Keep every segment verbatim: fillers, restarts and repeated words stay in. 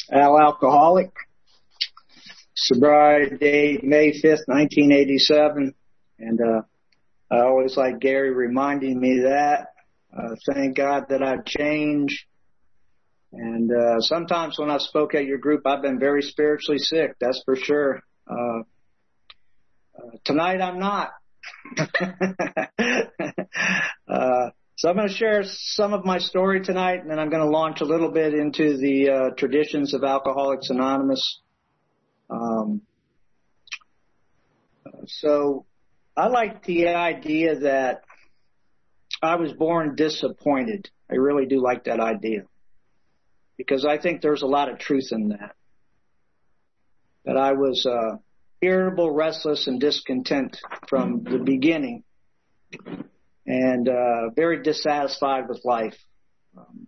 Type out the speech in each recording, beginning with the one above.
Al Alcoholic. Sobriety date May fifth, nineteen eighty-seven. And uh, I always like Gary reminding me that. Uh, thank God that I've changed. And uh, sometimes when I spoke at your group, I've been very spiritually sick, that's for sure. Uh, uh, tonight I'm not. uh, so I'm going to share some of my story tonight, and then I'm going to launch a little bit into the uh, traditions of Alcoholics Anonymous. Um, so I like the idea that I was born disappointed. I really do like that idea, because I think there's a lot of truth in that. That I was uh, irritable, restless, and discontent from the beginning, and uh, very dissatisfied with life. Um,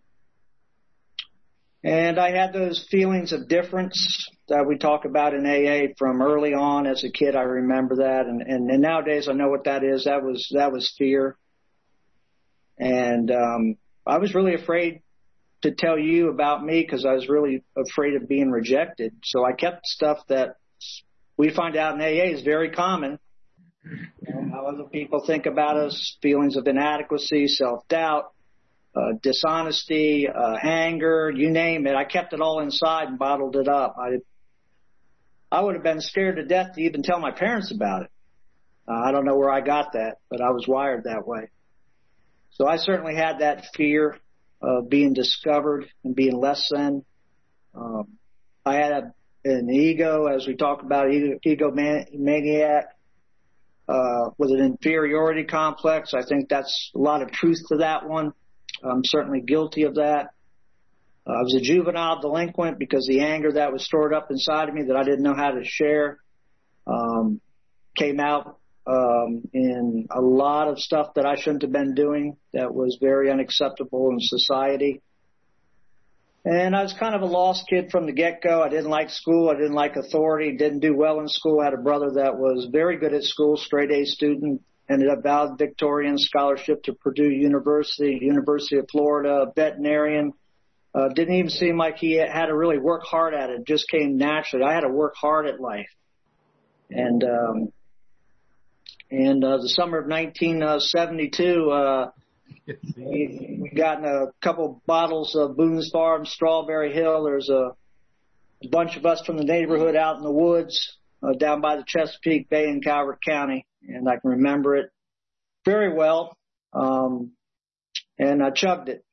and I had those feelings of difference that we talk about in A A from early on as a kid. I remember that, and, and, and nowadays I know what that is. That was that was fear, and um, I was really afraid to tell you about me because I was really afraid of being rejected. So I kept stuff that we find out in A A is very common. You know, how other people think about us, feelings of inadequacy, self-doubt, uh, dishonesty, uh, anger, you name it. I kept it all inside and bottled it up. I I would have been scared to death to even tell my parents about it. Uh, I don't know where I got that, but I was wired that way. So I certainly had that fear of being discovered and being less than. Um, I had a, an ego, as we talk about, ego, egomaniac, uh, with an inferiority complex. I think that's a lot of truth to that one. I'm certainly guilty of that. Uh, I was a juvenile delinquent because the anger that was stored up inside of me that I didn't know how to share um, came out um, in a lot of stuff that I shouldn't have been doing that was very unacceptable in society. And I was kind of a lost kid from the get-go. I didn't like school. I didn't like authority. Didn't do well in school. I had a brother that was very good at school, straight A student, ended up valedictorian, scholarship to Purdue University, University of Florida, veterinarian. Uh, didn't even seem like he had to really work hard at it. It just came naturally. I had to work hard at life. And um, and uh, the summer of nineteen seventy-two, uh, we, we got in a couple bottles of Boone's Farm, Strawberry Hill. There's a, a bunch of us from the neighborhood out in the woods uh, down by the Chesapeake Bay in Calvert County, and I can remember it very well. Um, and I chugged it.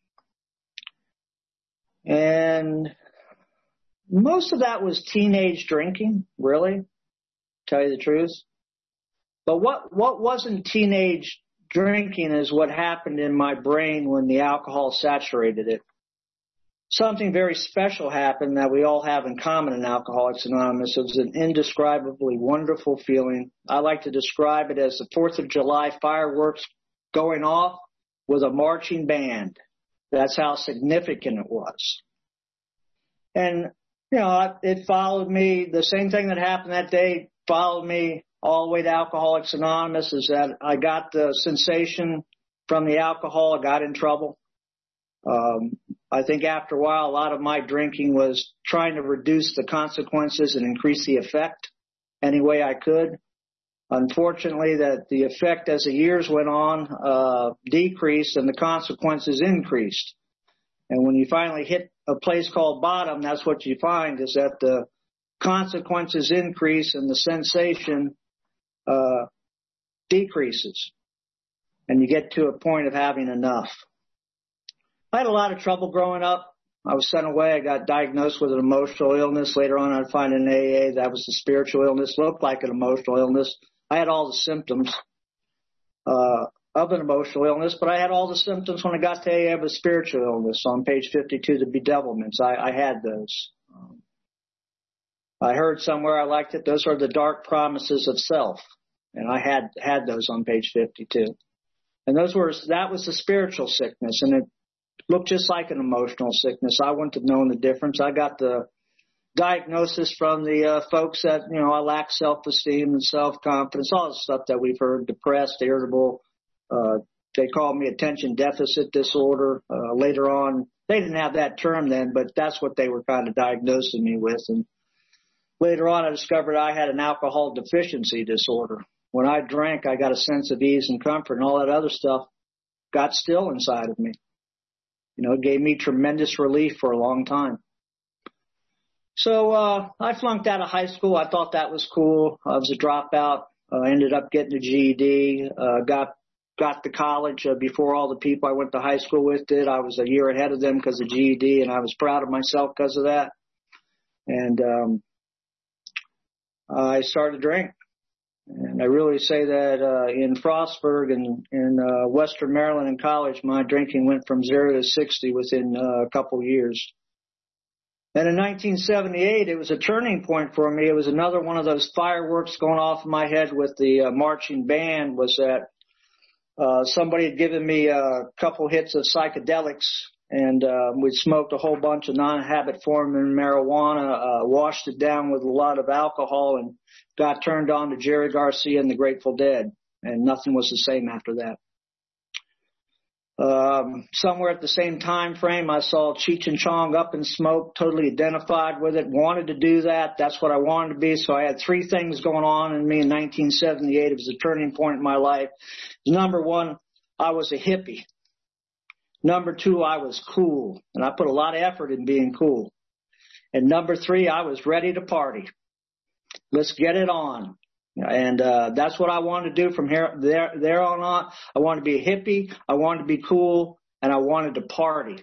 And most of that was teenage drinking, really, to tell you the truth. But what, what wasn't teenage drinking is what happened in my brain when the alcohol saturated it. Something very special happened that we all have in common in Alcoholics Anonymous. It was an indescribably wonderful feeling. I like to describe it as the fourth of July fireworks going off with a marching band. That's how significant it was. And, you know, it followed me. The same thing that happened that day followed me all the way to Alcoholics Anonymous, is that I got the sensation from the alcohol. I got in trouble. Um, I think after a while, a lot of my drinking was trying to reduce the consequences and increase the effect any way I could. Unfortunately, that the effect as the years went on uh, decreased and the consequences increased. And when you finally hit a place called bottom, that's what you find, is that the consequences increase and the sensation uh, decreases. And you get to a point of having enough. I had a lot of trouble growing up. I was sent away. I got diagnosed with an emotional illness. Later on, I'd find in A A that was a spiritual illness, looked like an emotional illness. I had all the symptoms uh, of an emotional illness, but I had all the symptoms when I got to A A of a spiritual illness. On page fifty-two, the bedevilments, I, I had those. Um, I heard somewhere, I liked it, those are the dark promises of self. And I had had those on page fifty-two. And those were, that was the spiritual sickness, and it looked just like an emotional sickness. I wouldn't have known the difference. I got the diagnosis from the uh, folks that, you know, I lack self-esteem and self-confidence, all the stuff that we've heard, depressed, irritable. Uh, they called me attention deficit disorder. Uh, later on, they didn't have that term then, but that's what they were kind of diagnosing me with. And later on, I discovered I had an alcohol deficiency disorder. When I drank, I got a sense of ease and comfort, and all that other stuff got still inside of me. You know, it gave me tremendous relief for a long time. So uh, I flunked out of high school. I thought that was cool. I was a dropout. I uh, ended up getting a G E D, uh, got got to college uh, before all the people I went to high school with did. I was a year ahead of them because of G E D, and I was proud of myself because of that. And um, I started to drink. And I really say that uh, in Frostburg and in uh, Western Maryland in college, my drinking went from zero to sixty within uh, a couple years. And in nineteen seventy-eight, it was a turning point for me. It was another one of those fireworks going off in my head with the uh, marching band. Was that uh, somebody had given me a couple hits of psychedelics, and uh, we'd smoked a whole bunch of non-habit forming marijuana, uh, washed it down with a lot of alcohol, and got turned on to Jerry Garcia and the Grateful Dead, and nothing was the same after that. Um, somewhere at the same time frame, I saw Cheech and Chong Up in Smoke, totally identified with it, wanted to do that. That's what I wanted to be. So I had three things going on in me in nineteen seventy-eight. It was a turning point in my life. Number one, I was a hippie. Number two, I was cool, and I put a lot of effort in being cool. And number three, I was ready to party. Let's get it on. And uh, that's what I wanted to do from here there there on out. I wanted to be a hippie, I wanted to be cool, and I wanted to party.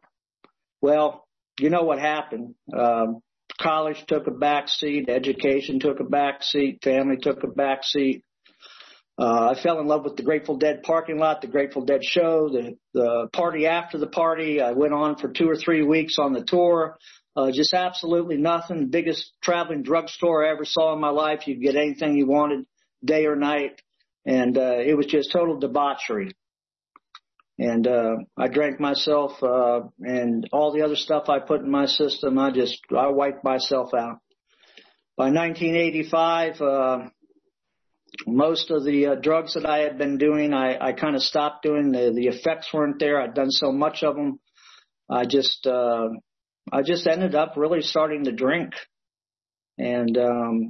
Well, you know what happened. Um, college took a back seat, education took a back seat, family took a back seat. Uh, I fell in love with the Grateful Dead parking lot, the Grateful Dead show, the, the party after the party. I went on for two or three weeks on the tour. Uh, just absolutely nothing. Biggest traveling drugstore I ever saw in my life. You could get anything you wanted, day or night. And uh, it was just total debauchery. And uh, I drank myself uh, and all the other stuff I put in my system, I just, I wiped myself out. By nineteen eighty-five, uh, most of the uh, drugs that I had been doing, I, I kind of stopped doing. The, the effects weren't there. I'd done so much of them. I just... Uh, I just ended up really starting to drink, and um,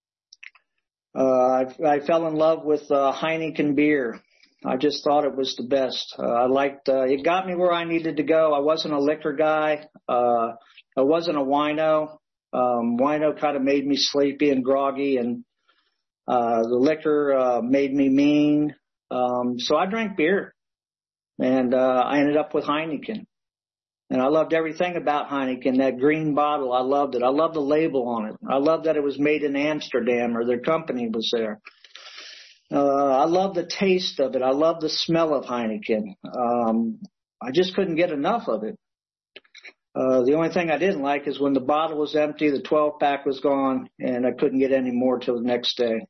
uh, I, I fell in love with uh, Heineken beer. I just thought it was the best. Uh, I liked uh, it. Got me where I needed to go. I wasn't a liquor guy. Uh, I wasn't a wino. Um, wino kind of made me sleepy and groggy, and uh, the liquor uh, made me mean. Um, so I drank beer, and uh, I ended up with Heineken. And I loved everything about Heineken, that green bottle. I loved it. I loved the label on it. I loved that it was made in Amsterdam, or their company was there. Uh, I loved the taste of it. I loved the smell of Heineken. Um, I just couldn't get enough of it. Uh, the only thing I didn't like is when the bottle was empty, the twelve pack was gone, and I couldn't get any more till the next day.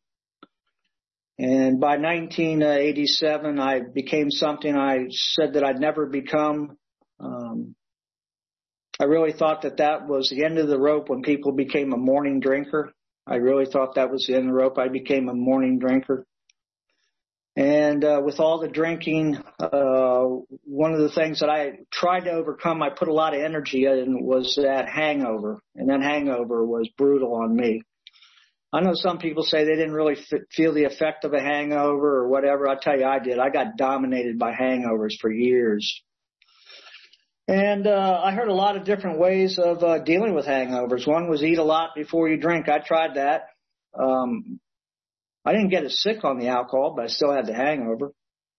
And by nineteen eighty-seven, I became something I said that I'd never become. Um, I really thought that that was the end of the rope when people became a morning drinker. I really thought that was the end of the rope. I became a morning drinker. And uh, with all the drinking, uh, one of the things that I tried to overcome, I put a lot of energy in, was that hangover. And that hangover was brutal on me. I know some people say they didn't really f- feel the effect of a hangover or whatever. I tell you, I did. I got dominated by hangovers for years. And uh, I heard a lot of different ways of uh, dealing with hangovers. One was eat a lot before you drink. I tried that. Um, I didn't get as sick on the alcohol, but I still had the hangover.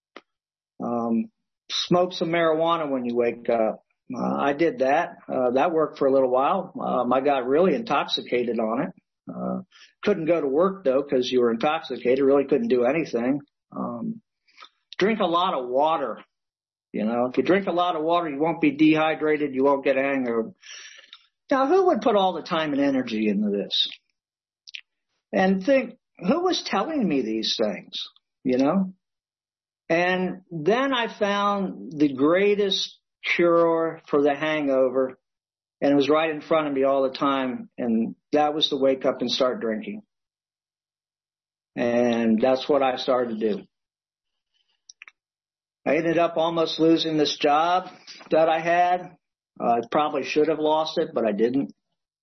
Um, smoke some marijuana when you wake up. Uh, I did that. Uh, that worked for a little while. Um, I got really intoxicated on it. Uh, couldn't go to work, though, because you were intoxicated. Really couldn't do anything. Um, drink a lot of water. You know, if you drink a lot of water, you won't be dehydrated. You won't get a hangover. Now, who would put all the time and energy into this? And think, who was telling me these things, you know? And then I found the greatest cure for the hangover, and it was right in front of me all the time, and that was to wake up and start drinking. And that's what I started to do. I ended up almost losing this job that I had. Uh, I probably should have lost it, but I didn't.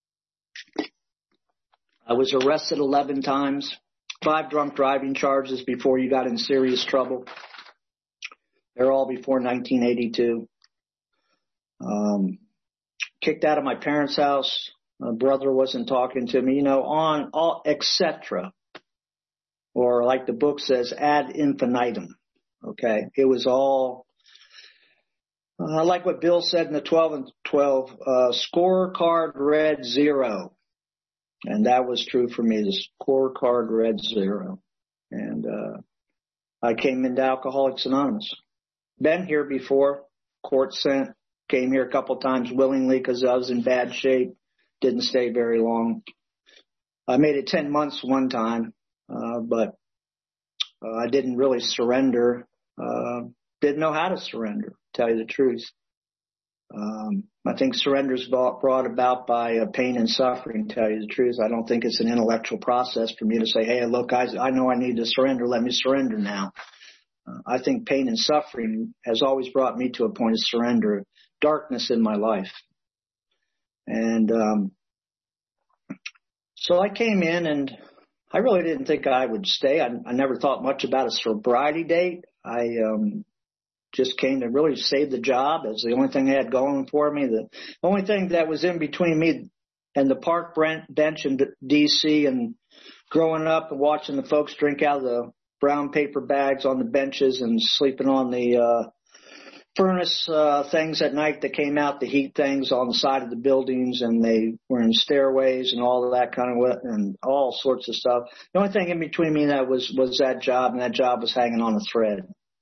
I was arrested eleven times, five drunk driving charges before you got in serious trouble. They're all before nineteen eighty-two. Um, kicked out of my parents' house. My brother wasn't talking to me, you know, on all, et cetera. Or like the book says, ad infinitum. Okay. It was all, I uh, like what Bill said in the twelve and twelve, uh, scorecard read zero. And that was true for me. The scorecard read zero. And, uh, I came into Alcoholics Anonymous. Been here before, court sent, came here a couple times willingly because I was in bad shape. Didn't stay very long. I made it ten months one time, uh, but uh, I didn't really surrender. Uh, didn't know how to surrender, to tell you the truth. Um, I think surrender is brought about by uh, pain and suffering, to tell you the truth. I don't think it's an intellectual process for me to say, hey, look, guys, I know I need to surrender. Let me surrender now. Uh, I think pain and suffering has always brought me to a point of surrender, darkness in my life. And um, so I came in, and I really didn't think I would stay. I, I never thought much about a sobriety date. I um, just came to really save the job as the only thing I had going for me. The only thing that was in between me and the park bench in D C and growing up and watching the folks drink out of the brown paper bags on the benches and sleeping on the uh, furnace uh, things at night that came out, the heat things on the side of the buildings, and they were in stairways and all of that kind of, and all sorts of stuff. The only thing in between me and that was, was that job, and that job was hanging on a thread.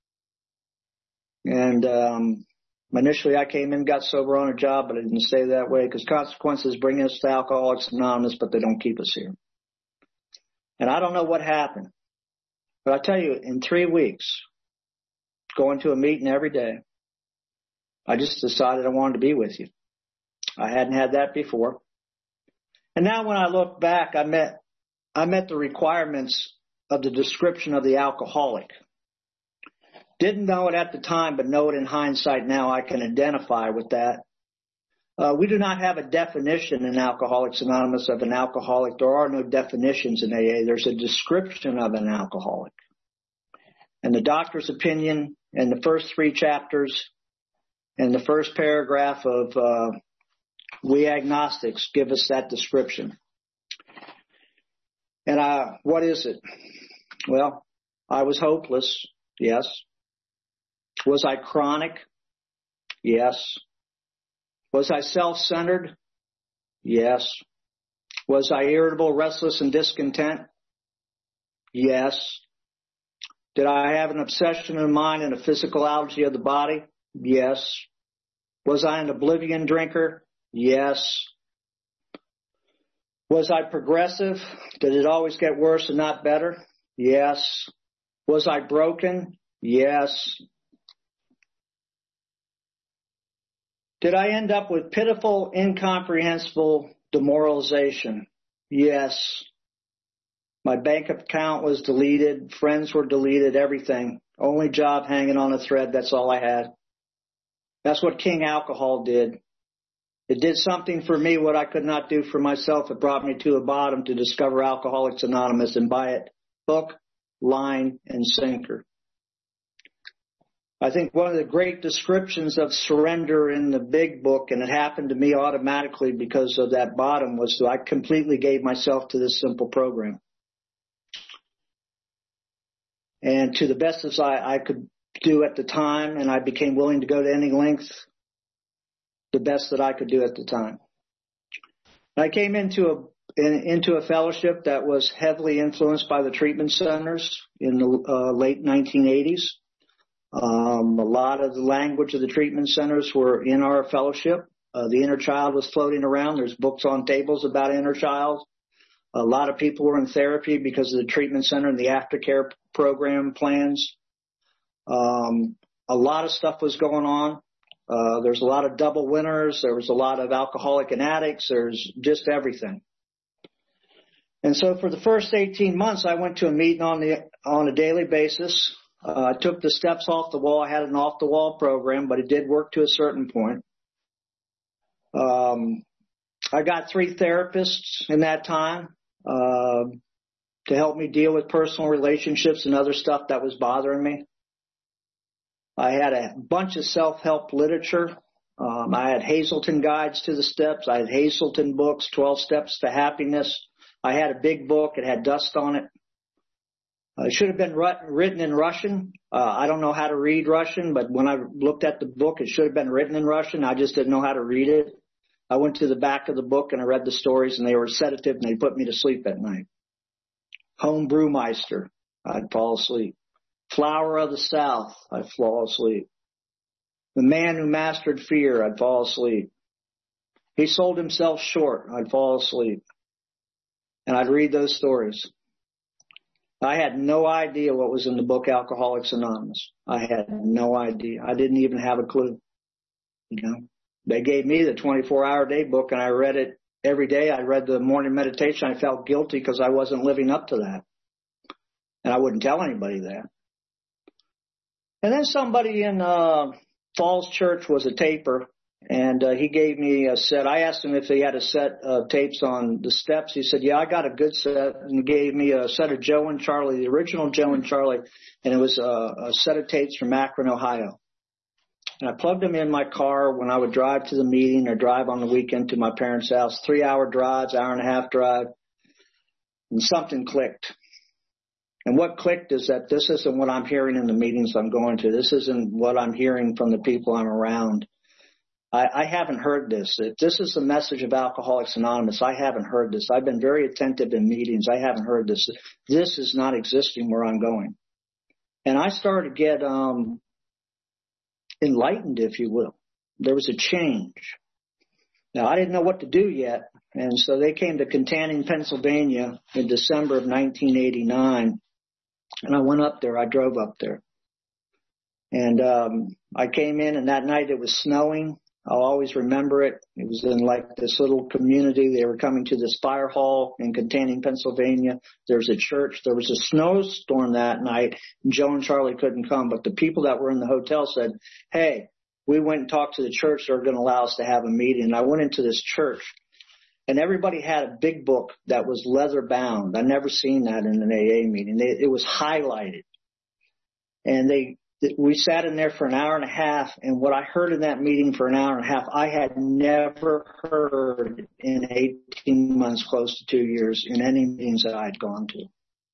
And um, initially I came in, got sober on a job, but I didn't stay that way because consequences bring us to Alcoholics Anonymous, but they don't keep us here. And I don't know what happened, but I tell you, in three weeks, going to a meeting every day, I just decided I wanted to be with you. I hadn't had that before. And now when I look back, I met, I met the requirements of the description of the alcoholic. Didn't know it at the time, but know it in hindsight now. I can identify with that. Uh, we do not have a definition in Alcoholics Anonymous of an alcoholic. There are no definitions in A A. There's a description of an alcoholic. And the doctor's opinion in the first three chapters and the first paragraph of uh, We Agnostics give us that description. And I, what is it? Well, I was hopeless. Yes. Was I chronic? Yes. Was I self-centered? Yes. Was I irritable, restless, and discontent? Yes. Did I have an obsession of mind and a physicality of the body? Yes. Was I an oblivion drinker? Yes. Was I progressive? Did it always get worse and not better? Yes. Was I broken? Yes. Did I end up with pitiful, incomprehensible demoralization? Yes. My bank account was deleted. Friends were deleted. Everything. Only job hanging on a thread. That's all I had. That's what King Alcohol did. It did something for me what I could not do for myself. It brought me to a bottom to discover Alcoholics Anonymous and buy it hook, line, and sinker. I think one of the great descriptions of surrender in the big book, and it happened to me automatically because of that bottom, was that I completely gave myself to this simple program. And to the best as I, I could do at the time, and I became willing to go to any length, the best that I could do at the time. I came into a in, into a fellowship that was heavily influenced by the treatment centers in the uh, late nineteen eighties. Um, a lot of the language of the treatment centers were in our fellowship. Uh, the inner child was floating around. There's books on tables about inner child. A lot of people were in therapy because of the treatment center and the aftercare program plans. Um, a lot of stuff was going on. Uh, there's a lot of double winners. There was a lot of alcoholic and addicts. There's just everything. And so for the first eighteen months, I went to a meeting on the on a daily basis. Uh, I took the steps off the wall. I had an off-the-wall program, but it did work to a certain point. Um, I got three therapists in that time uh, to help me deal with personal relationships and other stuff that was bothering me. I had a bunch of self-help literature. Um, I had Hazelden Guides to the Steps. I had Hazelden books, twelve Steps to Happiness. I had a big book. It had dust on it. Uh, it should have been written in Russian. Uh, I don't know how to read Russian, but when I looked at the book, it should have been written in Russian. I just didn't know how to read it. I went to the back of the book and I read the stories, and they were sedative, and they put me to sleep at night. Home Brewmeister, I'd fall asleep. Flower of the South, I'd fall asleep. The Man Who Mastered Fear, I'd fall asleep. He Sold Himself Short, I'd fall asleep. And I'd read those stories. I had no idea what was in the book Alcoholics Anonymous. I had no idea. I didn't even have a clue. You know, they gave me the twenty-four hour day book, and I read it every day. I read the morning meditation. I felt guilty because I wasn't living up to that. And I wouldn't tell anybody that. And then somebody in uh, Falls Church was a taper, and uh, he gave me a set. I asked him if he had a set of tapes on the Steps. He said, yeah, I got a good set, and he gave me a set of Joe and Charlie, the original Joe and Charlie, and it was a, a set of tapes from Akron, Ohio. And I plugged them in my car when I would drive to the meeting or drive on the weekend to my parents' house, three-hour drives, hour and a half drive, and something clicked. And what clicked is that this isn't what I'm hearing in the meetings I'm going to. This isn't what I'm hearing from the people I'm around. I, I haven't heard this. If this is the message of Alcoholics Anonymous, I haven't heard this. I've been very attentive in meetings. I haven't heard this. This is not existing where I'm going. And I started to get um, enlightened, if you will. There was a change. Now, I didn't know what to do yet. And so they came to Contanning, Pennsylvania in December of nineteen eighty-nine. And I went up there. I drove up there. And um, I came in, and that night it was snowing. I'll always remember it. It was in like this little community. They were coming to this fire hall in Contanning, Pennsylvania. There was a church. There was a snowstorm that night, and Joe and Charlie couldn't come. But the people that were in the hotel said, hey, we went and talked to the church. They're going to allow us to have a meeting. And I went into this church. And everybody had a big book that was leather bound. I've never seen that in an A A meeting. They, it was highlighted. And they, we sat in there for an hour and a half. And what I heard in that meeting for an hour and a half, I had never heard in eighteen months, close to two years, in any meetings that I'd gone to.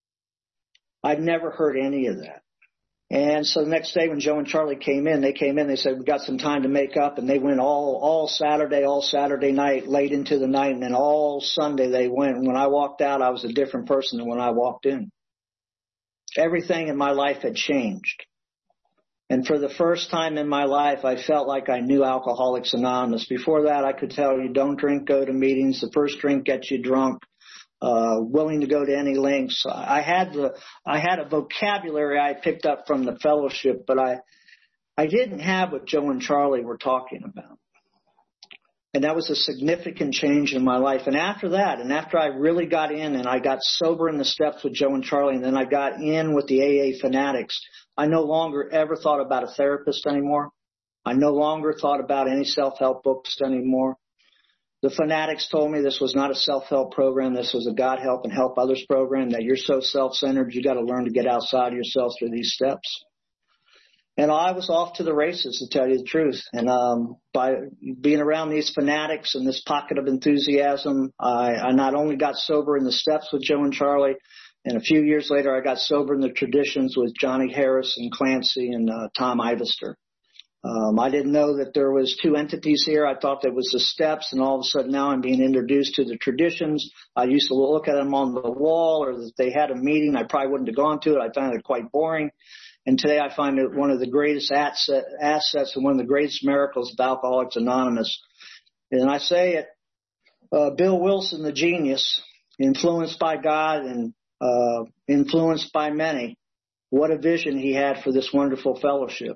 I'd never heard any of that. And so the next day when Joe and Charlie came in, they came in, they said, we got some time to make up. And they went all, all Saturday, all Saturday night, late into the night. And then all Sunday they went. And when I walked out, I was a different person than when I walked in. Everything in my life had changed. And for the first time in my life, I felt like I knew Alcoholics Anonymous. Before that, I could tell you, don't drink, go to meetings. The first drink gets you drunk. Uh, willing to go to any lengths. I had the, I had a vocabulary I picked up from the fellowship, but I, I didn't have what Joe and Charlie were talking about. And that was a significant change in my life. And after that, and after I really got in and I got sober in the Steps with Joe and Charlie, and then I got in with the A A fanatics, I no longer ever thought about a therapist anymore. I no longer thought about any self-help books anymore. The fanatics told me this was not a self-help program. This was a God help and help others program, that you're so self-centered, you got to learn to get outside yourself through these steps. And I was off to the races, to tell you the truth. And um, by being around these fanatics and this pocket of enthusiasm, I, I not only got sober in the Steps with Joe and Charlie, and a few years later I got sober in the Traditions with Johnny Harris and Clancy and uh, Tom Ivester. Um, I didn't know that there was two entities here. I thought there was the Steps, and all of a sudden now I'm being introduced to the Traditions. I used to look at them on the wall, or that they had a meeting. I probably wouldn't have gone to it. I found it quite boring. And today I find it one of the greatest asset, assets and one of the greatest miracles of Alcoholics Anonymous. And I say it, uh, Bill Wilson, the genius, influenced by God and uh, influenced by many, what a vision he had for this wonderful fellowship.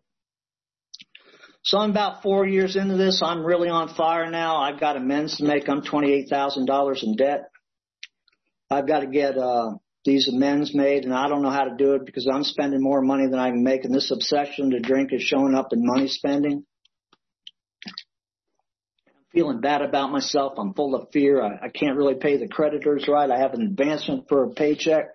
So I'm about four years into this. I'm really on fire now. I've got amends to make. I'm twenty-eight thousand dollars in debt. I've got to get uh, these amends made, and I don't know how to do it because I'm spending more money than I can make, and this obsession to drink is showing up in money spending. I'm feeling bad about myself. I'm full of fear. I, I can't really pay the creditors right. I have an advancement for a paycheck.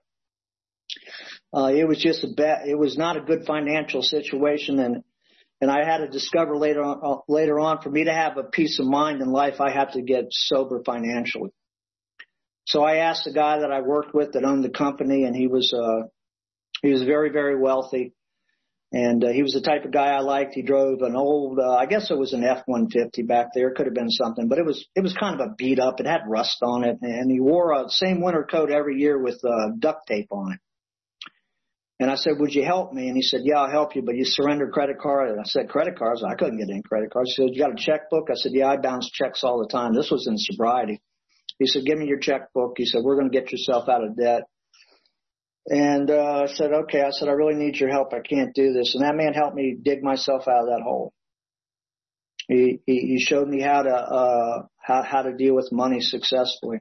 Uh, it was just a bad, it was not a good financial situation. And, and I had to discover later on, uh, later on for me to have a peace of mind in life, I have to get sober financially. So I asked the guy that I worked with that owned the company, and he was, uh, he was very, very wealthy. And uh, he was the type of guy I liked. He drove an old, uh, I guess it was an F one fifty back there. Could have been something, but it was it was kind of a beat up. It had rust on it, and he wore a same winter coat every year with uh, duct tape on it. And I said, "Would you help me?" And he said, "Yeah, I'll help you, but you surrender credit card." And I said, "Credit cards? I couldn't get any credit cards." He said, "You got a checkbook?" I said, "Yeah, I bounce checks all the time." This was in sobriety. He said, "Give me your checkbook." He said, "We're going to get yourself out of debt." And uh, I said, okay. I said, "I really need your help. I can't do this." And that man helped me dig myself out of that hole. He he, he showed me how to uh, how how to deal with money successfully.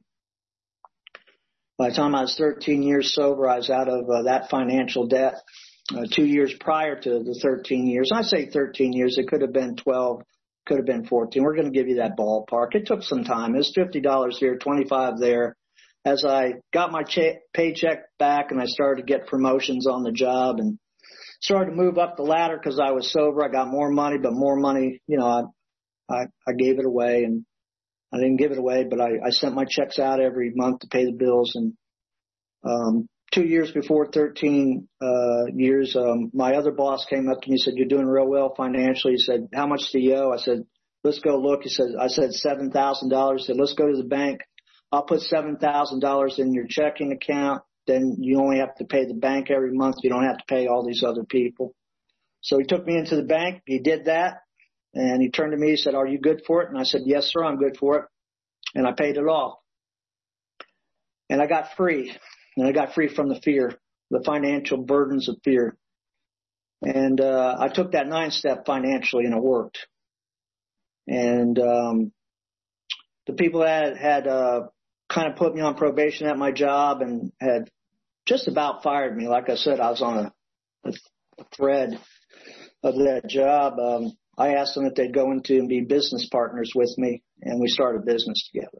By the time I was thirteen years sober, I was out of uh, that financial debt. Uh, two years prior to the thirteen years, I say thirteen years. It could have been twelve, could have been fourteen. We're going to give you that ballpark. It took some time. It was fifty dollars here, twenty-five there. As I got my che- paycheck back and I started to get promotions on the job and started to move up the ladder because I was sober, I got more money, but more money, you know, I, I, I gave it away, and I didn't give it away, but I, I sent my checks out every month to pay the bills. And um, two years before thirteen uh, years, um, my other boss came up to me and said, "You're doing real well financially." He said, "How much do you owe?" I said, "Let's go look." He said, I said seven thousand dollars. He said, "Let's go to the bank. I'll put seven thousand dollars in your checking account. Then you only have to pay the bank every month. You don't have to pay all these other people." So he took me into the bank. He did that. And he turned to me. He said, "Are you good for it?" And I said, "Yes, sir, I'm good for it." And I paid it off. And I got free. And I got free from the fear, the financial burdens of fear. And uh, I took that nine-step financially, and it worked. And um, the people that had uh, kind of put me on probation at my job and had just about fired me. Like I said, I was on a, a thread of that job. Um, I asked them if they'd go into and be business partners with me, and we started business together.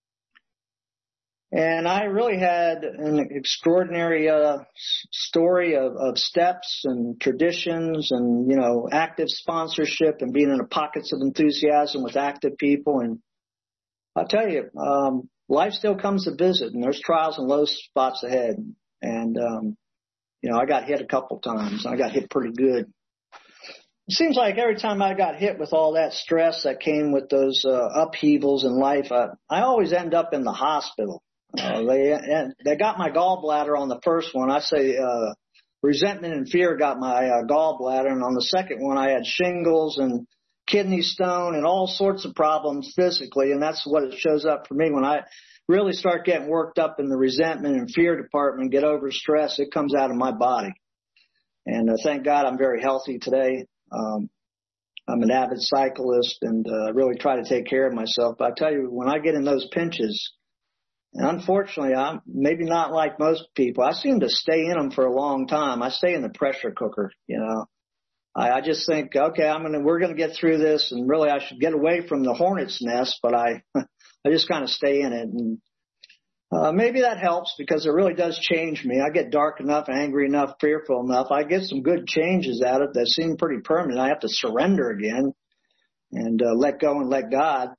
And I really had an extraordinary uh, story of, of steps and traditions and, you know, active sponsorship and being in the pockets of enthusiasm with active people. And I'll tell you, um, life still comes to visit, and there's trials and low spots ahead. And, um, you know, I got hit a couple times. I got hit pretty good. It seems like every time I got hit with all that stress that came with those uh, upheavals in life, I, I always end up in the hospital. Uh, they they got my gallbladder on the first one. I say uh, resentment and fear got my uh, gallbladder, and on the second one I had shingles and kidney stone and all sorts of problems physically, and that's what it shows up for me when I really start getting worked up in the resentment and fear department, get over stress. It comes out of my body, and uh, thank God I'm very healthy today. Um, I'm an avid cyclist and uh, really try to take care of myself. But I tell you, when I get in those pinches, and unfortunately, I'm maybe not like most people. I seem to stay in them for a long time. I stay in the pressure cooker, you know. I, I just think, okay, I'm gonna, we're gonna get through this, and really, I should get away from the hornet's nest. But I, I just kind of stay in it, and uh, maybe that helps because it really does change me. I get dark enough, angry enough, fearful enough. I get some good changes out of it that seem pretty permanent. I have to surrender again and uh, let go and let God.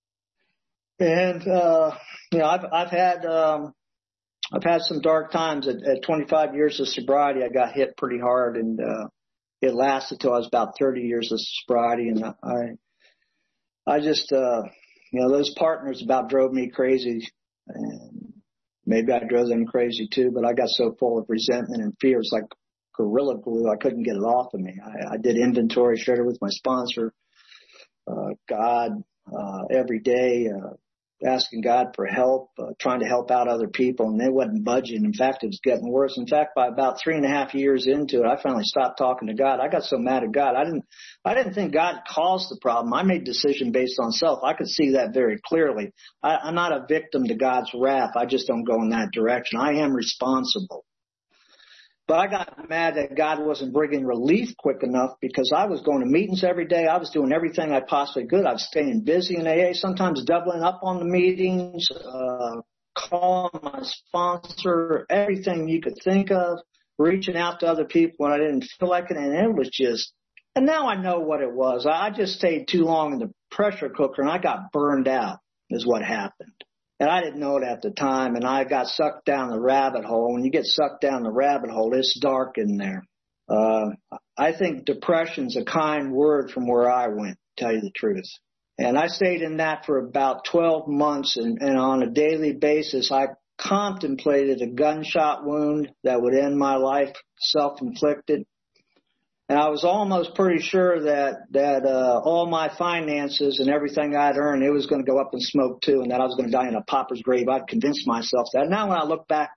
And uh, you know, I've I've had um, I've had some dark times. At, at twenty-five years of sobriety, I got hit pretty hard, and uh, it lasted till I was about thirty years of sobriety. And I I just uh, you know, those partners about drove me crazy, and maybe I drove them crazy too. But I got so full of resentment and fear, it's like gorilla glue. I couldn't get it off of me. I, I did inventory, shared it with my sponsor, uh, God, uh, every day. Uh, asking God for help, uh, trying to help out other people, and they wasn't budging. In fact, it was getting worse. In fact, by about three and a half years into it, I finally stopped talking to God. I got so mad at God. I didn't, I didn't think God caused the problem. I made a decision based on self. I could see that very clearly. I, I'm not a victim to God's wrath. I just don't go in that direction. I am responsible. But I got mad that God wasn't bringing relief quick enough because I was going to meetings every day. I was doing everything I possibly could. I was staying busy in A A, sometimes doubling up on the meetings, uh, calling my sponsor, everything you could think of, reaching out to other people when I didn't feel like it. And it was just, and now I know what it was. I just stayed too long in the pressure cooker and I got burned out is what happened. And I didn't know it at the time, and I got sucked down the rabbit hole. When you get sucked down the rabbit hole, it's dark in there. Uh, I think depression's a kind word from where I went, to tell you the truth. And I stayed in that for about twelve months, and, and on a daily basis, I contemplated a gunshot wound that would end my life, self-inflicted. And I was almost pretty sure that, that, uh, all my finances and everything I'd earned, it was going to go up in smoke too, and that I was going to die in a pauper's grave. I'd convinced myself that. Now when I look back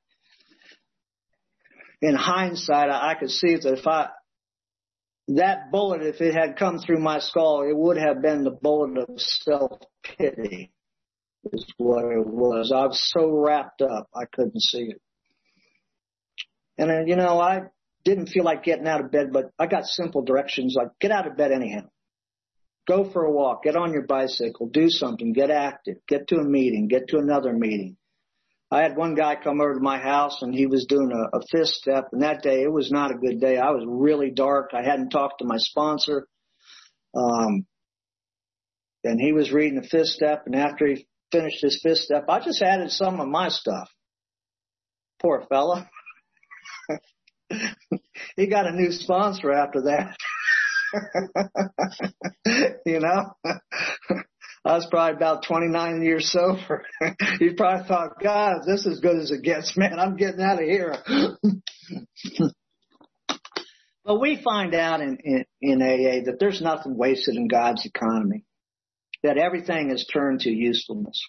in hindsight, I, I could see that if I, that bullet, if it had come through my skull, it would have been the bullet of self-pity is what it was. I was so wrapped up, I couldn't see it. And, uh, you know, I, didn't feel like getting out of bed, but I got simple directions like get out of bed anyhow. Go for a walk, get on your bicycle, do something, get active, get to a meeting, get to another meeting. I had one guy come over to my house and he was doing a, a fifth step, and that day it was not a good day. I was really dark. I hadn't talked to my sponsor. Um, and he was reading the fifth step, and after he finished his fifth step, I just added some of my stuff. Poor fella. He got a new sponsor after that. You know, I was probably about twenty-nine years sober. He probably thought, God, this is as good as it gets, man. I'm getting out of here. But we find out in, in, in A A that there's nothing wasted in God's economy, that everything is turned to usefulness,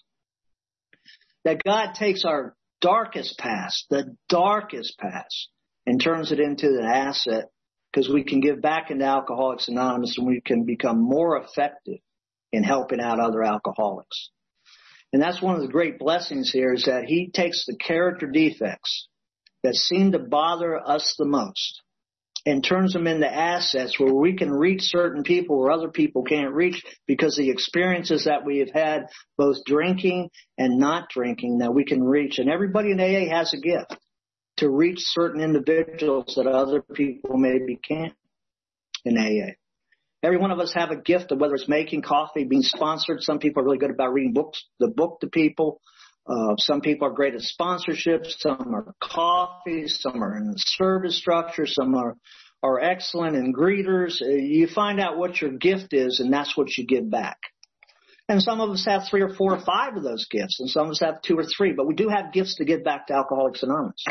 that God takes our darkest past, the darkest past, and turns it into an asset because we can give back into Alcoholics Anonymous and we can become more effective in helping out other alcoholics. And that's one of the great blessings here is that he takes the character defects that seem to bother us the most and turns them into assets where we can reach certain people where other people can't reach because the experiences that we have had, both drinking and not drinking, that we can reach. And everybody in A A has a gift to reach certain individuals that other people maybe can't in A A. Every one of us have a gift of whether it's making coffee, being sponsored. Some people are really good about reading books, the book to people. Uh, some people are great at sponsorships. Some are coffee. Some are in the service structure. Some are, are excellent in greeters. Uh, you find out what your gift is, and that's what you give back. And some of us have three or four or five of those gifts, and some of us have two or three. But we do have gifts to give back to Alcoholics Anonymous.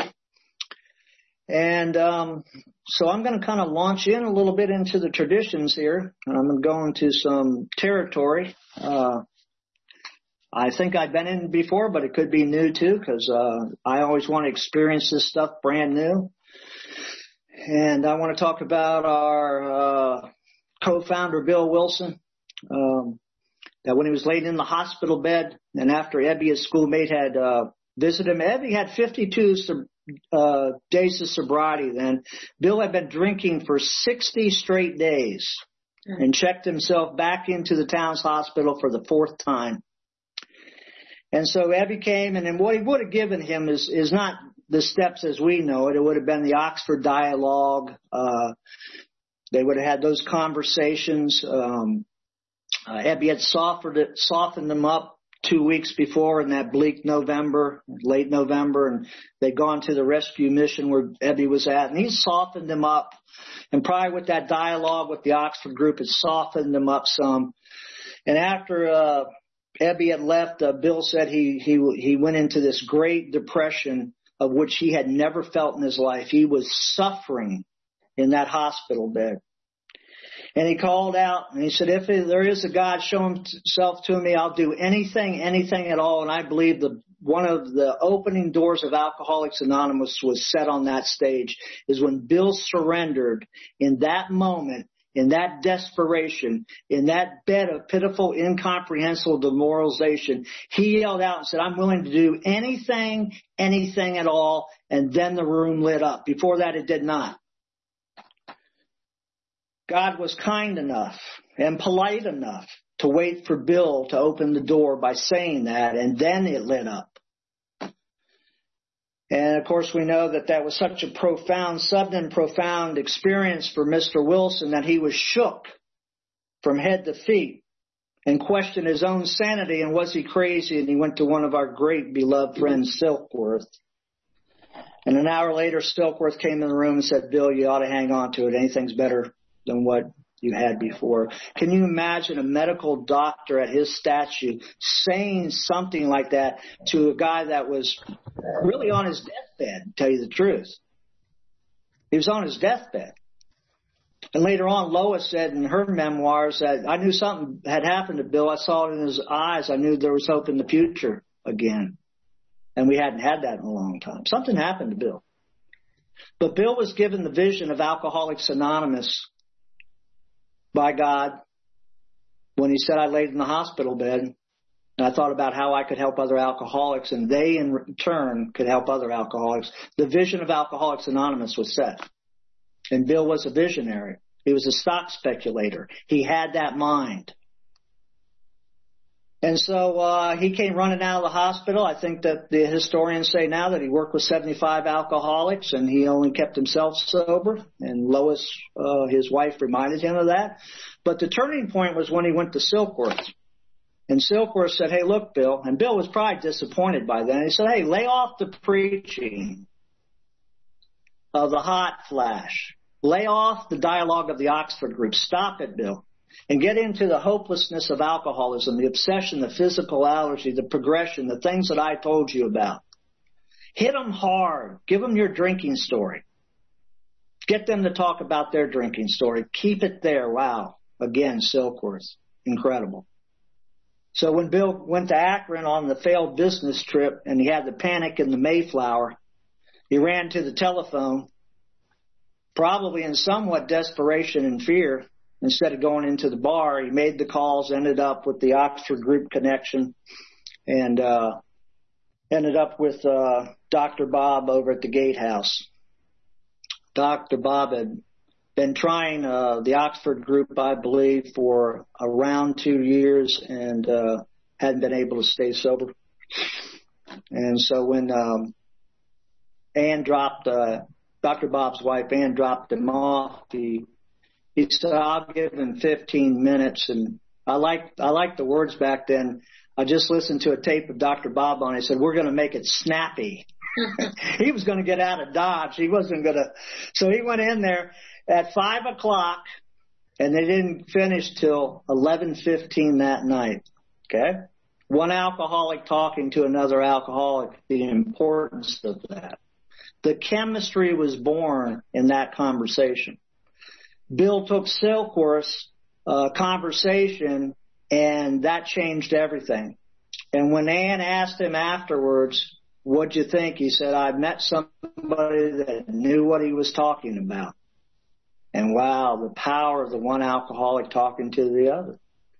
And um, so I'm going to kind of launch in a little bit into the traditions here. And I'm going to go into some territory. Uh, I think I've been in before, but it could be new too, because uh, I always want to experience this stuff brand new. And I want to talk about our uh, co-founder, Bill Wilson, um, that when he was laid in the hospital bed, and after Ebby, his schoolmate, had uh, visited him, Ebby had fifty-two uh, days of sobriety then. Bill had been drinking for sixty straight days and checked himself back into the town's hospital for the fourth time. And so Ebby came, and then what he would have given him is, is not the steps as we know it. It would have been the Oxford Dialogue. Uh, they would have had those conversations. Um, uh, Ebby had softened, it, softened them up two weeks before in that bleak November, late November, and they'd gone to the rescue mission where Ebby was at, and he softened them up. And probably with that dialogue with the Oxford group, it softened them up some. And after uh, Ebby had left, uh, Bill said he, he he went into this great depression of which he had never felt in his life. He was suffering in that hospital bed. And he called out and he said, if there is a God, show himself to me. I'll do anything, anything at all. And I believe the one of the opening doors of Alcoholics Anonymous was set on that stage is when Bill surrendered. In that moment, in that desperation, in that bed of pitiful, incomprehensible demoralization, he yelled out and said, I'm willing to do anything, anything at all. And then the room lit up. Before that, it did not. God was kind enough and polite enough to wait for Bill to open the door by saying that, and then it lit up. And, of course, we know that that was such a profound, sudden and profound experience for Mister Wilson that he was shook from head to feet and questioned his own sanity and was he crazy, and he went to one of our great beloved friends, Silkworth. And an hour later, Silkworth came in the room and said, Bill, you ought to hang on to it. Anything's better than what you had before. Can you imagine a medical doctor at his statue saying something like that to a guy that was really on his deathbed, to tell you the truth? He was on his deathbed. And later on, Lois said in her memoirs that I knew something had happened to Bill. I saw it in his eyes. I knew there was hope in the future again. And we hadn't had that in a long time. Something happened to Bill. But Bill was given the vision of Alcoholics Anonymous by God when he said I laid in the hospital bed and I thought about how I could help other alcoholics and they in return could help other alcoholics. The vision of Alcoholics Anonymous was set. And Bill was a visionary. He was a stock speculator. He had that mind. And so uh, he came running out of the hospital. I think that the historians say now that he worked with seventy-five alcoholics and he only kept himself sober. And Lois, uh, his wife, reminded him of that. But the turning point was when he went to Silkworth. And Silkworth said, hey, look, Bill. And Bill was probably disappointed by that. He said, hey, lay off the preaching of the hot flash. Lay off the dialogue of the Oxford group. Stop it, Bill. And get into the hopelessness of alcoholism, the obsession, the physical allergy, the progression, the things that I told you about. Hit them hard. Give them your drinking story. Get them to talk about their drinking story. Keep it there. Wow. Again, Silkworth. Incredible. So when Bill went to Akron on the failed business trip and he had the panic in the Mayflower, he ran to the telephone, probably in somewhat desperation and fear. Instead of going into the bar, he made the calls, ended up with the Oxford Group connection, and uh, ended up with uh, Doctor Bob over at the Gatehouse. Doctor Bob had been trying uh, the Oxford Group, I believe, for around two years and uh, hadn't been able to stay sober. And so when um, Ann dropped, uh, Doctor Bob's wife, Ann dropped him off, he He said, I'll give him fifteen minutes. And I liked, I liked the words back then. I just listened to a tape of Doctor Bob on it. He said, we're going to make it snappy. He was going to get out of Dodge. He wasn't going to. So he went in there at five o'clock, and they didn't finish till eleven fifteen that night. Okay? One alcoholic talking to another alcoholic, the importance of that. The chemistry was born in that conversation. Bill took Silkworth's uh, conversation, and that changed everything. And when Ann asked him afterwards, what'd you think? He said, I met somebody that knew what he was talking about. And wow, the power of the one alcoholic talking to the other.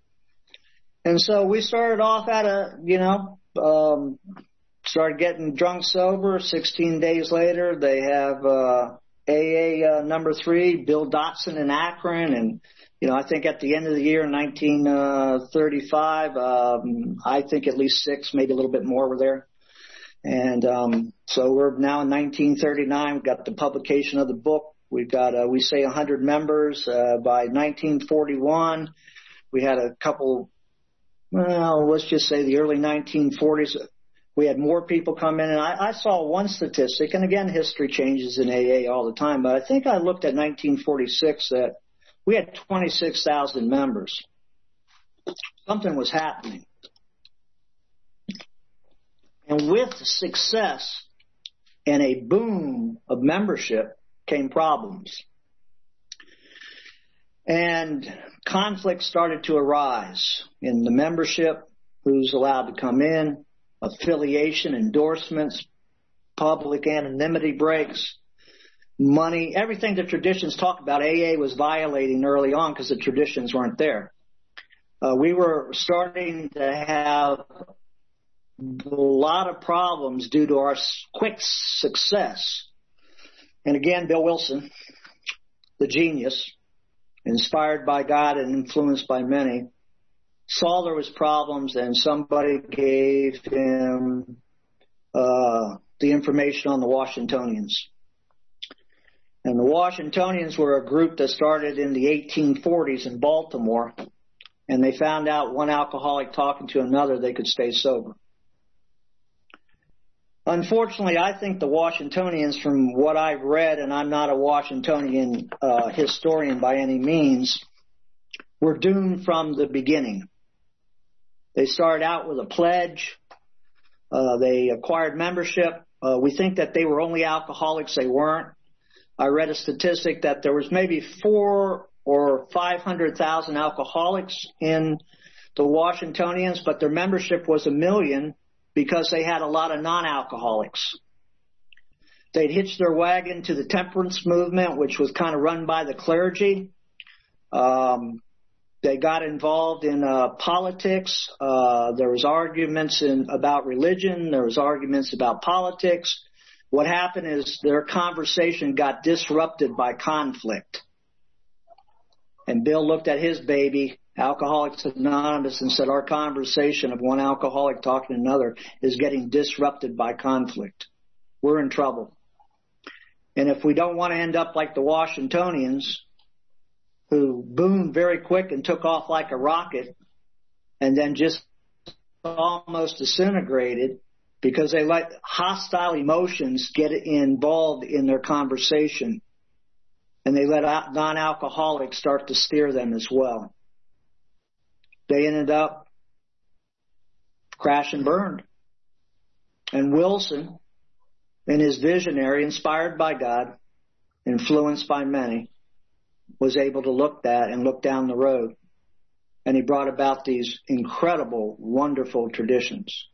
And so we started off at a, you know, um, started getting drunk sober. sixteen days later, they have uh, A A uh, number three, Bill Dotson in Akron. And, you know, I think at the end of the year in nineteen thirty-five, um, I think at least six, maybe a little bit more were there. And um, so we're now in nineteen thirty-nine. We've got the publication of the book. We've got, uh, we say, one hundred members. Uh, by nineteen forty-one, we had a couple, well, let's just say the early nineteen forties. We had more people come in. And I, I saw one statistic, and again, history changes in A A all the time, but I think I looked at nineteen forty-six that we had twenty-six thousand members. Something was happening. And with success and a boom of membership came problems. And conflict started to arise in the membership, who's allowed to come in, affiliation, endorsements, public anonymity breaks. money, everything the traditions talk about, A A was violating early on because the traditions weren't there. Uh, we were starting to have a lot of problems due to our quick success. And again, Bill Wilson, the genius, inspired by God and influenced by many, saw there was problems, and somebody gave him uh, the information on the Washingtonians. And the Washingtonians were a group that started in the eighteen forties in Baltimore, and they found out one alcoholic talking to another, they could stay sober. Unfortunately, I think the Washingtonians, from what I've read, and I'm not a Washingtonian uh, historian by any means, were doomed from the beginning. They started out with a pledge. Uh, they acquired membership. Uh, we think that they were only alcoholics. They weren't. I read a statistic that there was maybe four or five hundred thousand alcoholics in the Washingtonians, but their membership was a million because they had a lot of non-alcoholics. They'd hitched their wagon to the temperance movement, which was kind of run by the clergy. Um, they got involved in uh, politics. Uh, there was arguments in, about religion. There was arguments about politics. What happened is their conversation got disrupted by conflict. And Bill looked at his baby, Alcoholics Anonymous, and said, our conversation of one alcoholic talking to another is getting disrupted by conflict. We're in trouble. And if we don't want to end up like the Washingtonians, who boomed very quick and took off like a rocket and then just almost disintegrated because they let hostile emotions get involved in their conversation, and they let non-alcoholics start to steer them as well. They ended up crash and burned. And Wilson, in his visionary, inspired by God, influenced by many, was able to look that and look down the road. And he brought about these incredible, wonderful traditions.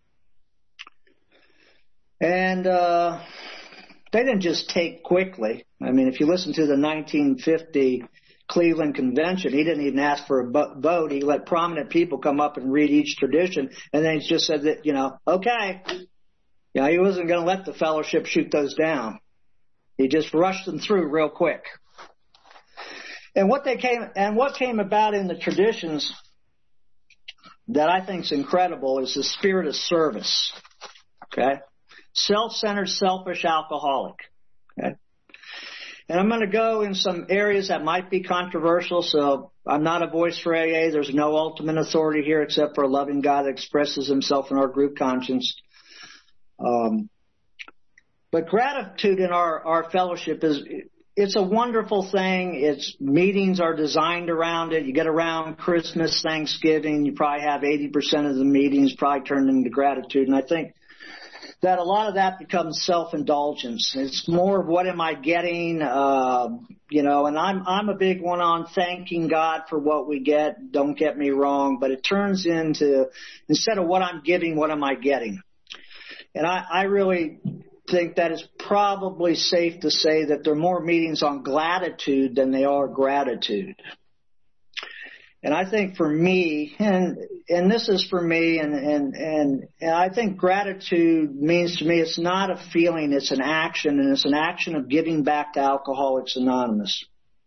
And uh, they didn't just take quickly. I mean, if you listen to the nineteen fifty Cleveland Convention, he didn't even ask for a vote. He let prominent people come up and read each tradition, and then he just said that, you know, okay. You know, he wasn't going to let the fellowship shoot those down. He just rushed them through real quick. And what they came and what came about in the traditions that I think is incredible is the spirit of service. Okay? Self-centered, selfish alcoholic. Okay? And I'm going to go in some areas that might be controversial, so I'm not a voice for A A. There's no ultimate authority here except for a loving God that expresses himself in our group conscience. Um, but gratitude in our, our fellowship is, it's a wonderful thing. Its meetings are designed around it. You get around Christmas, Thanksgiving, you probably have eighty percent of the meetings probably turned into gratitude. And I think that a lot of that becomes self-indulgence. It's more of what am I getting, uh, you know, and I'm, I'm a big one on thanking God for what we get. Don't get me wrong, but it turns into, instead of what I'm giving, what am I getting? And I, I really think that it's probably safe to say that there are more meetings on gratitude than they are gratitude. And I think for me, and and this is for me, and, and, and, and I think gratitude means to me it's not a feeling, it's an action, and it's an action of giving back to Alcoholics Anonymous.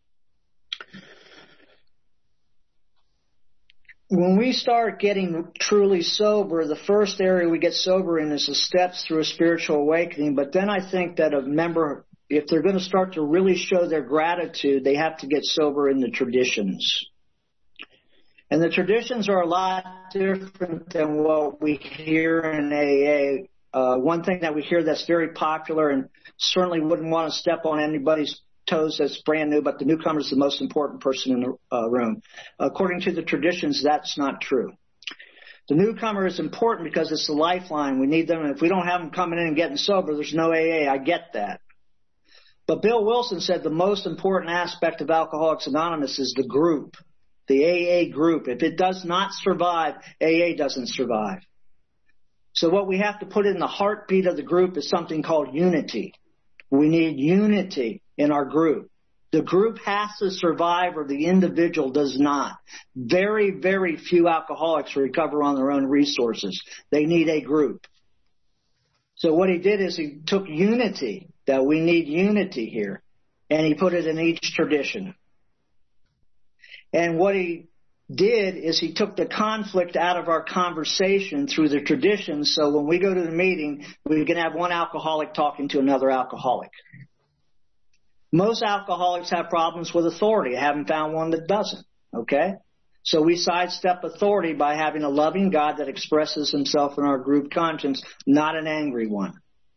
When we start getting truly sober, the first area we get sober in is the steps through a spiritual awakening. But then I think that a member, if they're going to start to really show their gratitude, they have to get sober in the traditions. And the traditions are a lot different than what we hear in A A. Uh, one thing that we hear that's very popular, and certainly wouldn't want to step on anybody's toes that's brand new, but the newcomer is the most important person in the uh, room. According to the traditions, that's not true. The newcomer is important because it's the lifeline. We need them, and if we don't have them coming in and getting sober, there's no A A. I get that. But Bill Wilson said the most important aspect of Alcoholics Anonymous is the group, the A A group. If it does not survive, A A doesn't survive. So what we have to put in the heartbeat of the group is something called unity. We need unity in our group. The group has to survive or the individual does not. Very, very few alcoholics recover on their own resources. They need a group. So what he did is he took unity, that we need unity here, and he put it in each tradition. And what he did is he took the conflict out of our conversation through the traditions, so when we go to the meeting, we can have one alcoholic talking to another alcoholic. Most alcoholics have problems with authority. I haven't found one that doesn't, okay? So we sidestep authority by having a loving God that expresses himself in our group conscience, not an angry one.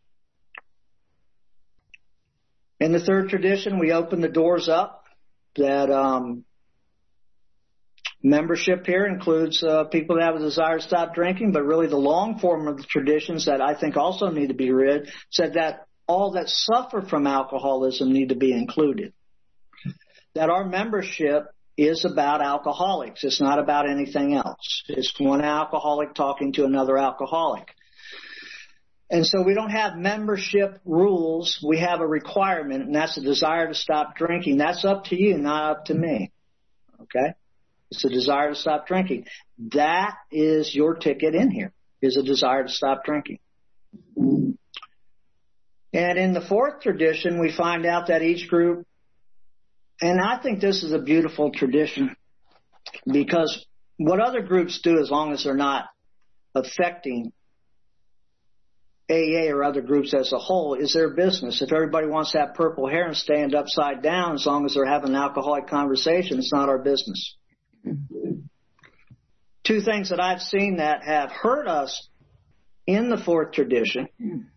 In the third tradition, we open the doors up that um, membership here includes uh, people that have a desire to stop drinking, but really the long form of the traditions that I think also need to be read said that all that suffer from alcoholism need to be included. That our membership is about alcoholics. It's not about anything else. It's one alcoholic talking to another alcoholic. And so we don't have membership rules. We have a requirement, and that's a desire to stop drinking. That's up to you, not up to me. Okay? It's a desire to stop drinking. That is your ticket in here, is a desire to stop drinking. And in the fourth tradition, we find out that each group, and I think this is a beautiful tradition, because what other groups do, as long as they're not affecting A A or other groups as a whole, is their business. If everybody wants to have purple hair and stand upside down, as long as they're having an alcoholic conversation, it's not our business. Two things that I've seen that have hurt us in the fourth tradition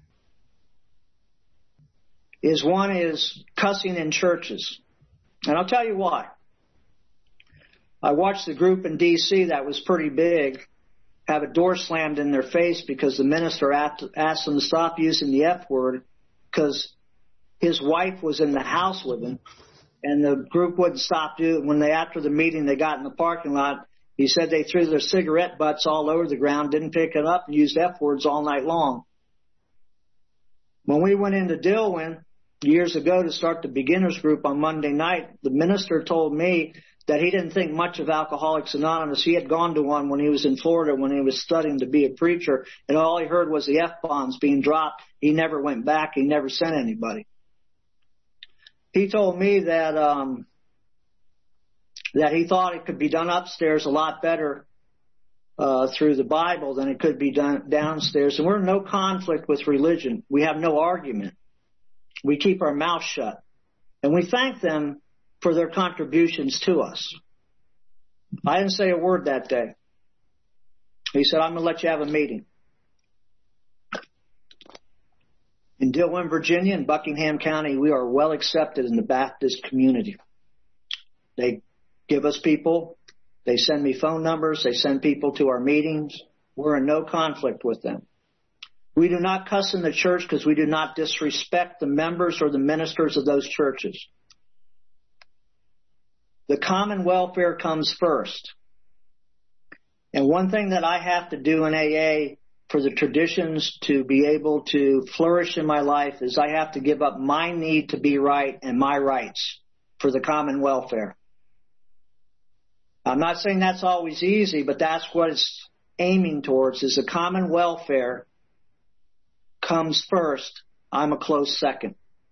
is one is cussing in churches. And I'll tell you why. I watched the group in D C that was pretty big have a door slammed in their face because the minister asked them to stop using the F word because his wife was in the house with him, and the group wouldn't stop doing it. When they, after the meeting, they got in the parking lot, he said they threw their cigarette butts all over the ground, didn't pick it up, and used F words all night long. When we went into Dillwyn years ago to start the beginners group on Monday night, the minister told me that he didn't think much of Alcoholics Anonymous. He had gone to one when he was in Florida when he was studying to be a preacher, and all he heard was the F-bombs being dropped. He never went back. He never sent anybody. He told me that um, that he thought it could be done upstairs a lot better uh, through the Bible than it could be done downstairs. And we're in no conflict with religion. We have no argument. We keep our mouth shut. And we thank them for their contributions to us. I didn't say a word that day. He said, I'm going to let you have a meeting. In Dillwyn, Virginia, in Buckingham County, we are well accepted in the Baptist community. They give us people. They send me phone numbers. They send people to our meetings. We're in no conflict with them. We do not cuss in the church because we do not disrespect the members or the ministers of those churches. The common welfare comes first. And one thing that I have to do in A A for the traditions to be able to flourish in my life is I have to give up my need to be right and my rights for the common welfare. I'm not saying that's always easy, but that's what it's aiming towards, is the common welfare comes first. I'm a close second.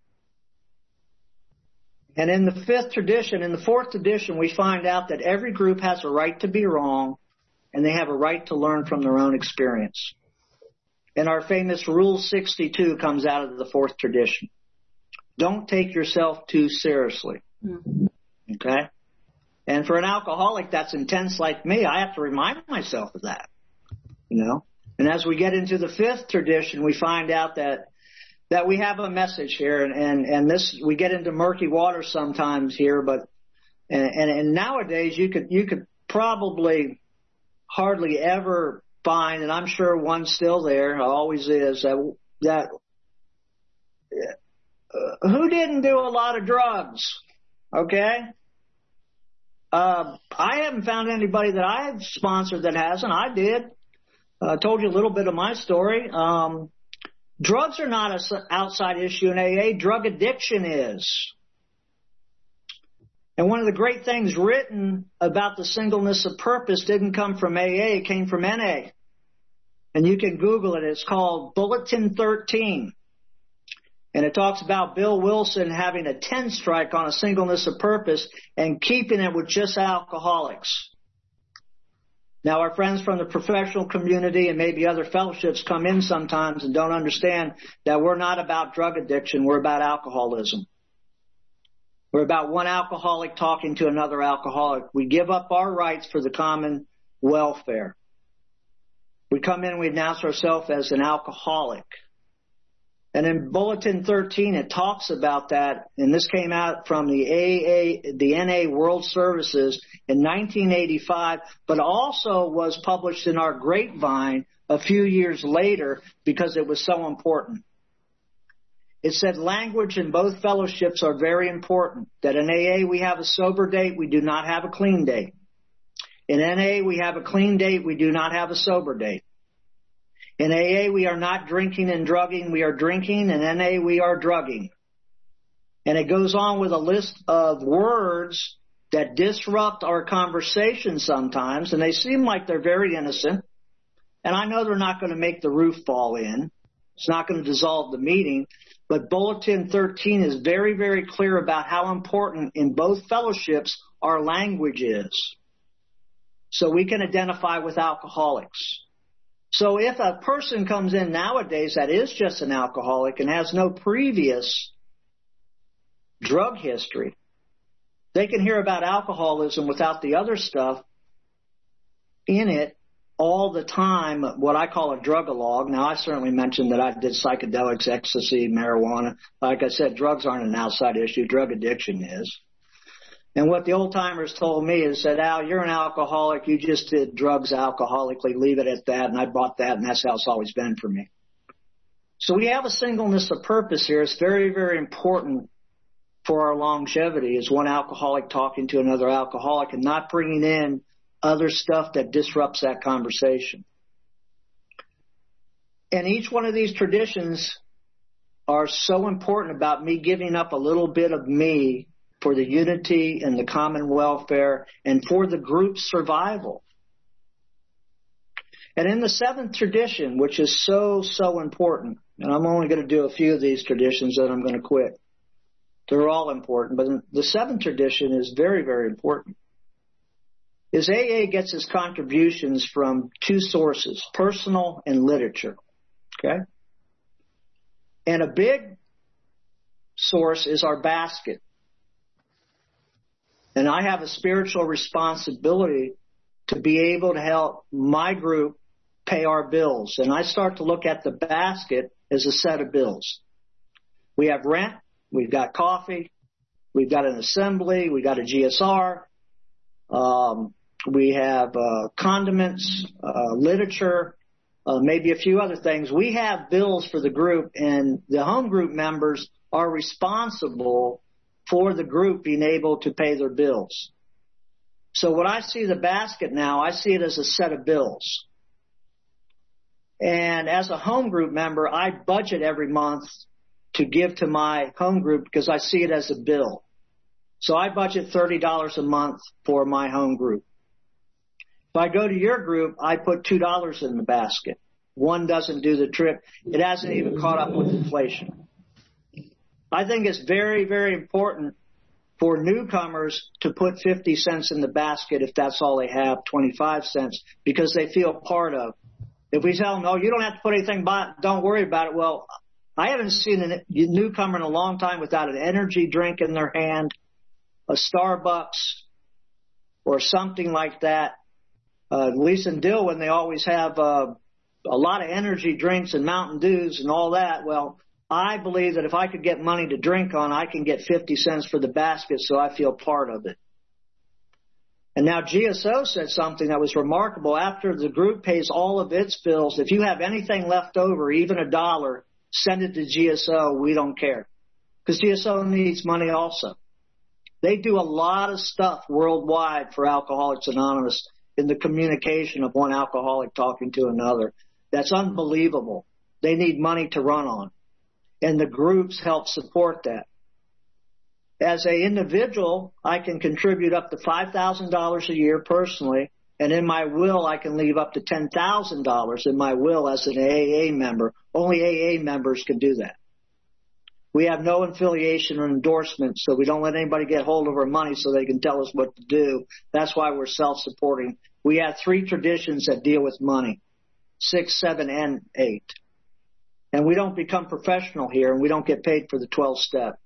And in the fifth tradition, in the fourth tradition, we find out that every group has a right to be wrong, and they have a right to learn from their own experience. And our famous Rule sixty-two comes out of the fourth tradition. Don't take yourself too seriously. Mm-hmm. Okay? And for an alcoholic that's intense like me, I have to remind myself of that. You know? And as we get into the fifth tradition, we find out that that we have a message here, and, and, and this, we get into murky water sometimes here, but, and, and, and nowadays you could, you could probably hardly ever find, and I'm sure one's still there, always is, that, that, uh, who didn't do a lot of drugs? Okay? Uh, I haven't found anybody that I've sponsored that hasn't. I did. I uh, told you a little bit of my story. Um, Drugs are not an outside issue in A A. Drug addiction is. And one of the great things written about the singleness of purpose didn't come from A A, it came from N A. And you can Google it. It's called Bulletin thirteen. And it talks about Bill Wilson having a ten strike on a singleness of purpose and keeping it with just alcoholics. Now, our friends from the professional community and maybe other fellowships come in sometimes and don't understand that we're not about drug addiction. We're about alcoholism. We're about one alcoholic talking to another alcoholic. We give up our rights for the common welfare. We come in and we announce ourselves as an alcoholic. And in Bulletin thirteen, it talks about that, and this came out from the A A, the N A World Services in nineteen eighty-five, but also was published in our Grapevine a few years later because it was so important. It said language in both fellowships are very important. That in A A we have a sober date, we do not have a clean date. In N A we have a clean date, we do not have a sober date. In A A, we are not drinking and drugging, we are drinking. In N A, we are drugging. And it goes on with a list of words that disrupt our conversation sometimes, and they seem like they're very innocent. And I know they're not going to make the roof fall in. It's not going to dissolve the meeting. But Bulletin thirteen is very, very clear about how important in both fellowships our language is. So we can identify with alcoholics. So if a person comes in nowadays that is just an alcoholic and has no previous drug history, they can hear about alcoholism without the other stuff in it all the time, what I call a drug-a-log. Now, I certainly mentioned that I did psychedelics, ecstasy, marijuana. Like I said, drugs aren't an outside issue. Drug addiction is. And what the old-timers told me is that, Al, you're an alcoholic. You just did drugs alcoholically. Leave it at that. And I bought that, and that's how it's always been for me. So we have a singleness of purpose here. It's very, very important for our longevity is one alcoholic talking to another alcoholic and not bringing in other stuff that disrupts that conversation. And each one of these traditions are so important about me giving up a little bit of me for the unity and the common welfare and for the group's survival. And in the seventh tradition, which is so, so important, and I'm only going to do a few of these traditions, then I'm going to quit. They're all important, but the seventh tradition is very, very important. Is A A gets its contributions from two sources, personal and literature. Okay? And a big source is our basket. And I have a spiritual responsibility to be able to help my group pay our bills. And I start to look at the basket as a set of bills. We have rent, we've got coffee, we've got an assembly, we've got a G S R, um, we have uh, condiments, uh, literature, uh, maybe a few other things. We have bills for the group, and the home group members are responsible for the group being able to pay their bills. So when I see the basket now, I see it as a set of bills. And as a home group member, I budget every month to give to my home group because I see it as a bill. So I budget thirty dollars a month for my home group. If I go to your group, I put two dollars in the basket. One doesn't do the trick. It hasn't even caught up with inflation. I think it's very, very important for newcomers to put fifty cents in the basket if that's all they have, twenty-five cents, because they feel part of. If we tell them, oh, you don't have to put anything by it, don't worry about it. Well, I haven't seen a newcomer in a long time without an energy drink in their hand, a Starbucks, or something like that. Uh, Lisa and Dillwyn, they always have uh, a lot of energy drinks and Mountain Dews and all that. Well, I believe that if I could get money to drink on, I can get fifty cents for the basket so I feel part of it. And now G S O said something that was remarkable. After the group pays all of its bills, if you have anything left over, even a dollar, send it to G S O. We don't care. Because G S O needs money also. They do a lot of stuff worldwide for Alcoholics Anonymous in the communication of one alcoholic talking to another. That's unbelievable. They need money to run on. And the groups help support that. As an individual, I can contribute up to five thousand dollars a year personally, and in my will, I can leave up to ten thousand dollars in my will as an A A member. Only A A members can do that. We have no affiliation or endorsement, so we don't let anybody get hold of our money so they can tell us what to do. That's why we're self-supporting. We have three traditions that deal with money, six, seven, and eight. And we don't become professional here, and we don't get paid for the twelfth step.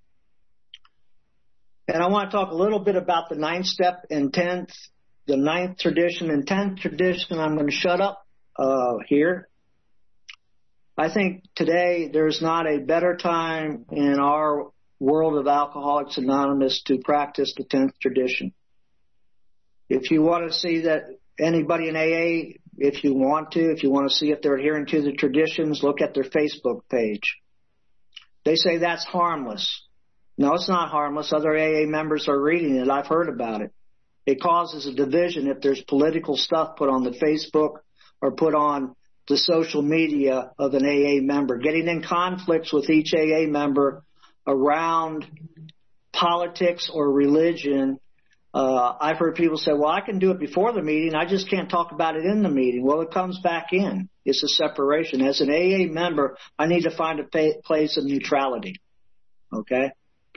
And I want to talk a little bit about the ninth step and tenth, the ninth tradition and tenth tradition. I'm going to shut up uh, here. I think today there's not a better time in our world of Alcoholics Anonymous to practice the tenth tradition. If you want to see that anybody in A A, if you want to, if you want to see if they're adhering to the traditions, look at their Facebook page. They say that's harmless. No, it's not harmless. Other A A members are reading it. I've heard about it. It causes a division if there's political stuff put on the Facebook or put on the social media of an A A member, getting in conflicts with each A A member around politics or religion. Uh, I've heard people say, well, I can do it before the meeting. I just can't talk about it in the meeting. Well, it comes back in. It's a separation. As an A A member, I need to find a pa- place of neutrality. Okay?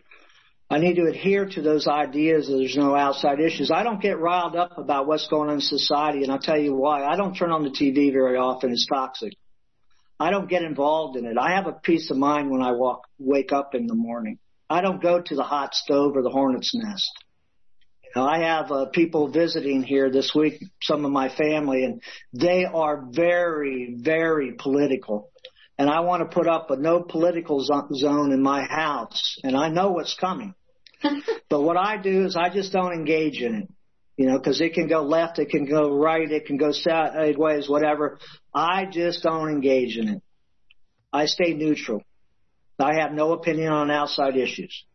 I need to adhere to those ideas that there's no outside issues. I don't get riled up about what's going on in society, and I'll tell you why. I don't turn on the T V very often. It's toxic. I don't get involved in it. I have a peace of mind when I walk, wake up in the morning. I don't go to the hot stove or the hornet's nest. You know, I have uh, people visiting here this week, some of my family, and they are very, very political. And I want to put up a no political zone in my house, and I know what's coming. But what I do is I just don't engage in it, you know, because it can go left, it can go right, it can go sideways, whatever. I just don't engage in it. I stay neutral. I have no opinion on outside issues.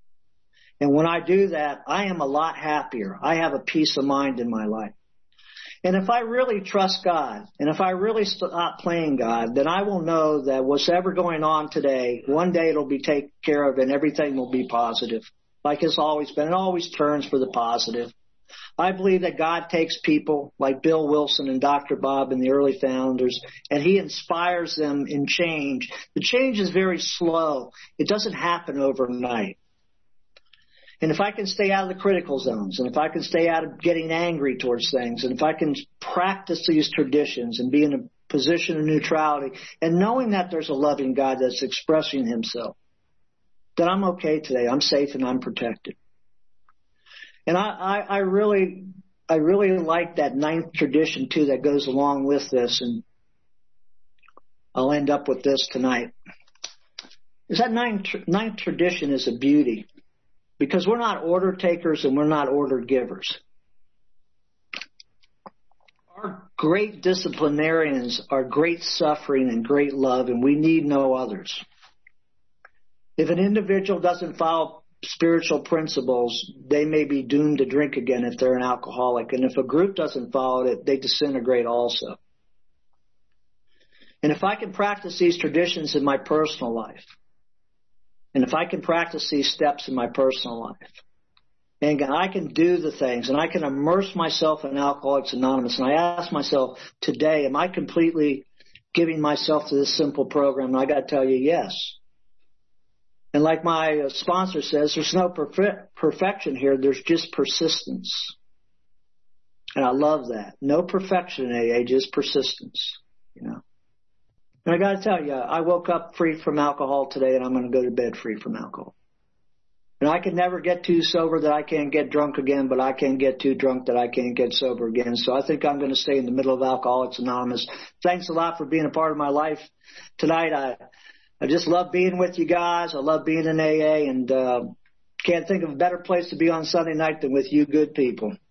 And when I do that, I am a lot happier. I have a peace of mind in my life. And if I really trust God, and if I really stop playing God, then I will know that what's ever going on today, one day it'll be taken care of and everything will be positive, like it's always been. It always turns for the positive. I believe that God takes people like Bill Wilson and Doctor Bob and the early founders, and he inspires them in change. The change is very slow. It doesn't happen overnight. And if I can stay out of the critical zones, and if I can stay out of getting angry towards things, and if I can practice these traditions and be in a position of neutrality, and knowing that there's a loving God that's expressing himself, then I'm okay today. I'm safe and I'm protected. And I, I, I really, I really like that ninth tradition too that goes along with this, and I'll end up with this tonight. Is that ninth, ninth tradition is a beauty. Because we're not order takers and we're not order givers. Our great disciplinarians are great suffering and great love, and we need no others. If an individual doesn't follow spiritual principles, they may be doomed to drink again if they're an alcoholic. And if a group doesn't follow it, they disintegrate also. And if I can practice these traditions in my personal life, and if I can practice these steps in my personal life, and I can do the things, and I can immerse myself in Alcoholics Anonymous, and I ask myself today, am I completely giving myself to this simple program? And I got to tell you, yes. And like my sponsor says, there's no perfe- perfection here. There's just persistence. And I love that. No perfection in A A, just persistence, you know. And I got to tell you, I woke up free from alcohol today, and I'm going to go to bed free from alcohol. And I can never get too sober that I can't get drunk again, but I can't get too drunk that I can't get sober again. So I think I'm going to stay in the middle of Alcoholics Anonymous. Thanks a lot for being a part of my life tonight. I I just love being with you guys. I love being in A A, and uh, can't think of a better place to be on Sunday night than with you good people.